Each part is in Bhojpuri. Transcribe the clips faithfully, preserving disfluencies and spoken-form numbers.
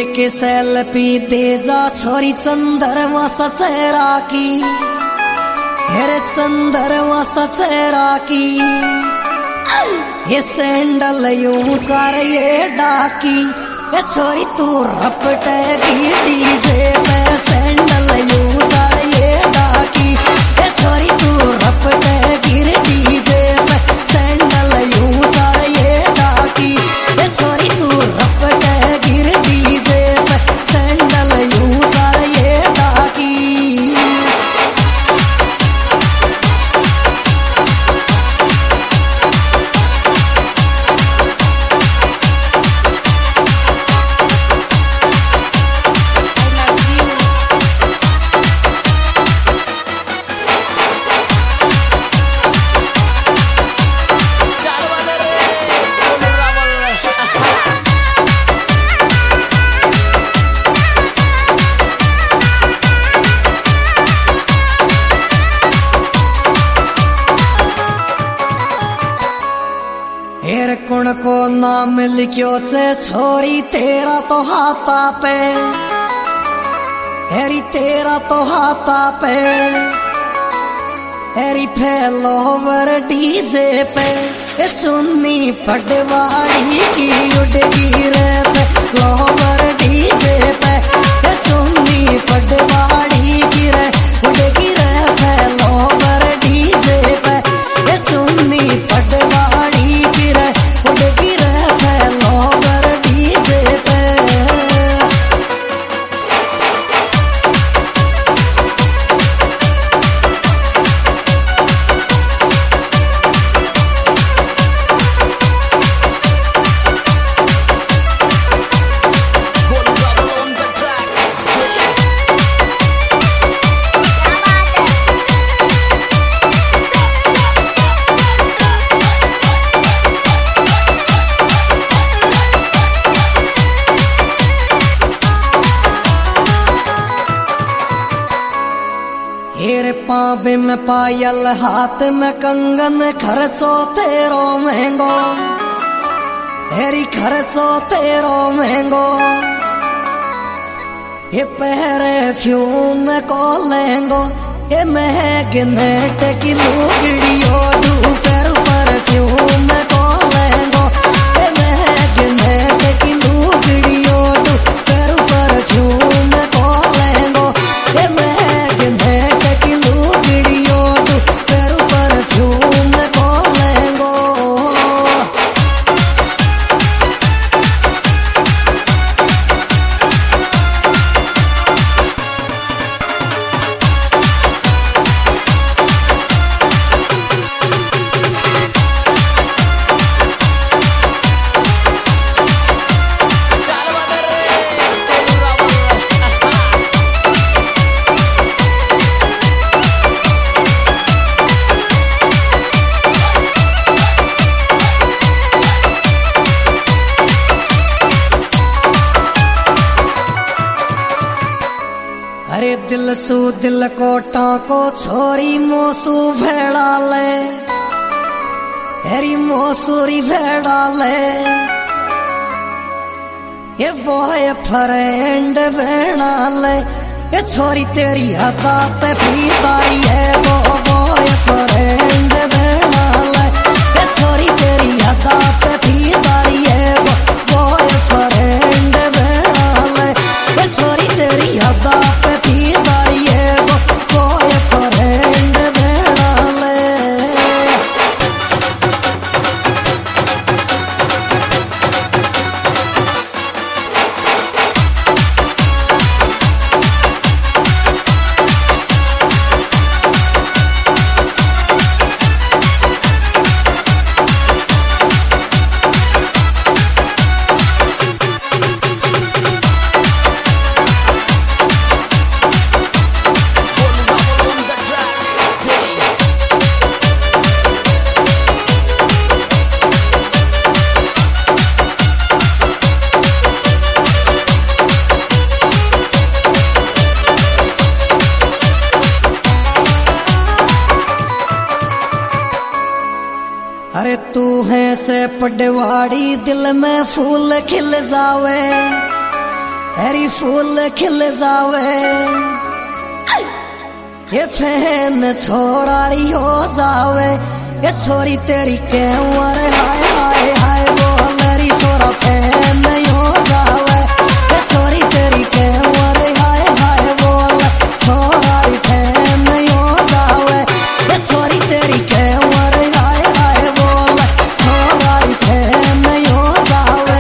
के सेल्फी दे जा छोरी चंद्रमा सचेरा की, हेरे चंद्रमा सचेरा की। ये सैंडल यूं चार ये डाकी, ये छोरी तू रपटेगी डीजे पे। सैंडल यूं चार ये डाकी, ये छोरी तू रपटेगी डीजे पे। सैंडल यूं चार ये डाकी, ये छोरी तू रपटेगी डीजे पे। सैंडल यूं चार ये डाकी। हेर कुण को नाम लिखियो से छोरी तेरा तो हाथा पे, हेरी तेरा तो हाथा पे। हेरी फैलोवर डीजे पे, चुन्नी पटवारी की उड़गी रे। फैलोवर डीजे पे, चुन्नी पटवारी की रे उड़गी रे। फैलोवर डीजे पे, चुन्नी पटवारी की रे उड़गी रे। फैलोवर डीजे पे। हेरे पावे में पायल हाथ में कंगन, खर्चो तेरो महंगो। हेरी खर्चो तेरो महंगो। ये पहरे फ्यूम को लेंगो, ये महगनेट की लुगड़ियो। डूपर पर फ्यूम को लेंगो, ये महगनेट की लुगड़ियो। डूपर पर फ्यूम को लेंगो, ये महगनेट की लुगड़ियो। डूपर पर फ्यूम को लेंगो। अरे दिल सू दिल को टाको छोरी मोसू भेड़ा ले। हेरी मोसूरी भेड़ा ले। ये बॉय फ्रेंड भेड़ा ले। ये छोरी तेरी हदा पे फीदारी है। वो बॉय फ्रेंड भेड़ा ले। ये छोरी तेरी हदा पे फीदारी है। वो बॉय फ्रेंड भेड़ा ले। ये छोरी तेरी हदा पे फीदारी है। वो बॉय फ्रेंड भेड़ा ले। अरे तू है से पटवारी दिल में फूल खिल जावे। हेरी फूल खिल जावे ये फैन छोरारी हो जावे ये छोरी तेरी कैमर हाय हाय हाय बोलरी छोरा फैन हो जावे ये छोरी तेरी कैमर हाय हाय बोल छोरारी फैन हो जावे ये छोरी तेरी कैमर हाय हाय बोल छोरारी फैन हो जावे।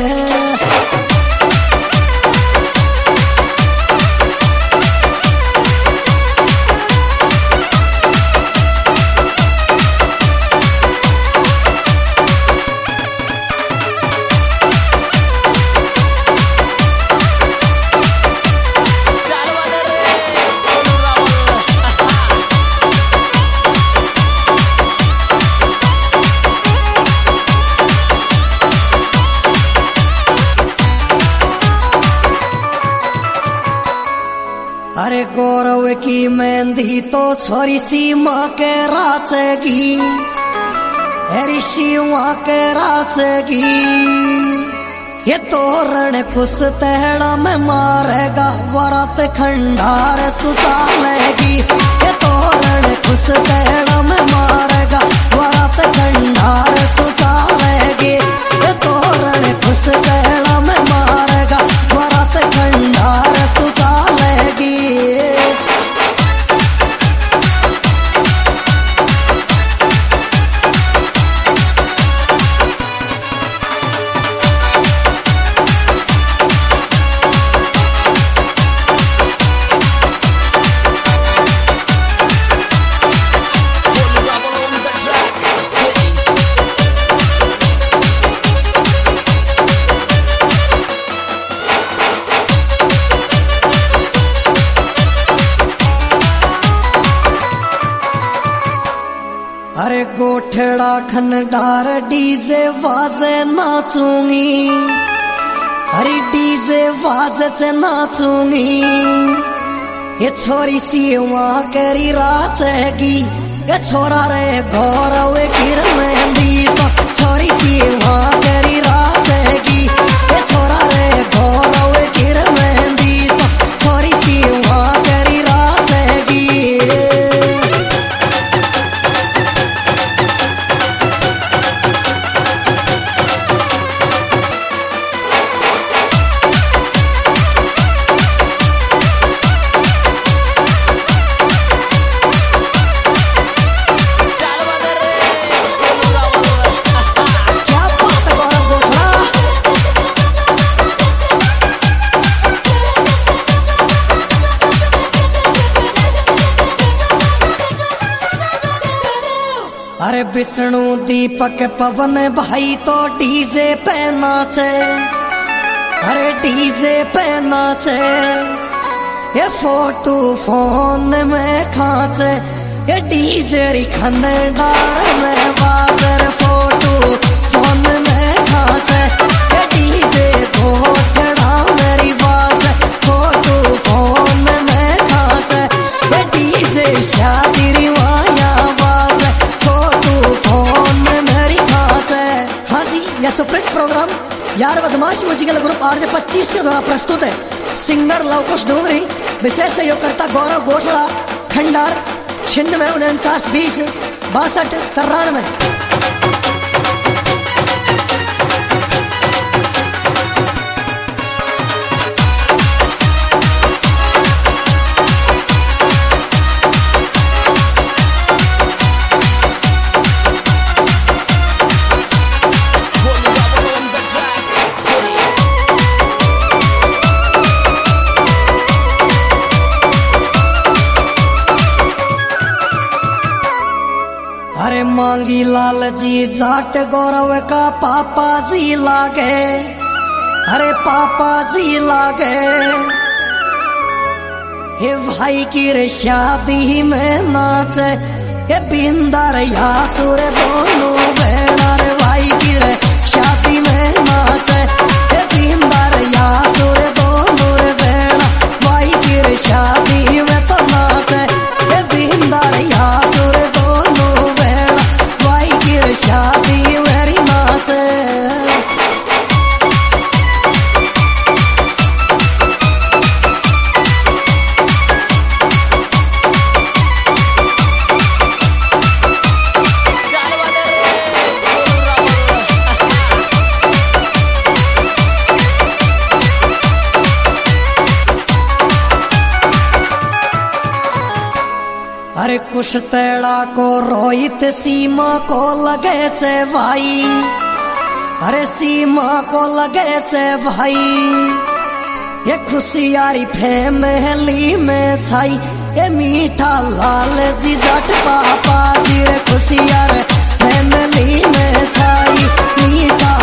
अरे गौरव की मेहंदी तो छोरी सीमा के राचेगी हरी सीमा के राचेगी ये तोरण कुछ तेड़ा में मारेगा वरत खंडार सुतालेगी ये तोरण कुछ तेड़ा में मारेगा वरत खंडार सुतालेगी ये तोरण कुछ तेड़ा में मारेगा वरत खंडार सुतालेगी। अरे गोठड़ा खनडार डीजे वाजे नाचूंगी अरे डीजे वाजे से नाचूंगी ये छोरी सी वहाँ करी राचेगी ये छोरा रे गौरव गिर मेहंदी तो छोरी सी वहाँ करी राचेगी ये छोरा रे गौरव गिर मेहंदी तो छोरी सी वहाँ करी राचेगी। अरे विष्णु दीपक पवन भाई तो डीजे पे नाचे अरे डीजे पे नाचे ये फोटो फोन में खाचे ये डीजे खनडार में बाजर फोटो फोन में खाचे ये डीजे घोटड़ा मेरी बाज फोटो फोन में खाचे ये डीजे शादी रिवाया बाज फोटो फोन में मेरी खाचे। हाँ जी यह सुप्रीत प्रोग्राम यार बदमाश म्यूजिकल ग्रुप आर जे पच्चीस के द्वारा प्रस्तुत है। सिंगर लवकुश डोंगरी, विशेष सहयोगकर्ता गौरव गोठड़ा, खंडार छिन्नवे उनचास बीस बासठ तिरानवे। अरे मांगी लाल जी जाट गौरव का पापा जी लागे अरे पापा जी लागे हे भाई की रे शादी में नाचे हे बिंदर यासुर दोनों बेड़ा रे भाई की रे शादी में नाचे हे बिंदर यासुर दोनों रे बेड़ा भाई की रे शादी में तो नाचे हे बिंदर यासुर दोनों बेड़ा भाई की रे शादी मेरी नाचे। कुछ तेड़ा को रोहित सीमा को लगे छे भाई, अरे सीमा को लगे छे भाई। ये खुशियारी फैमिली में छाई, ये मीठा लाल जी जट पापा जी खुशियार फैमिली में छाई, मीठा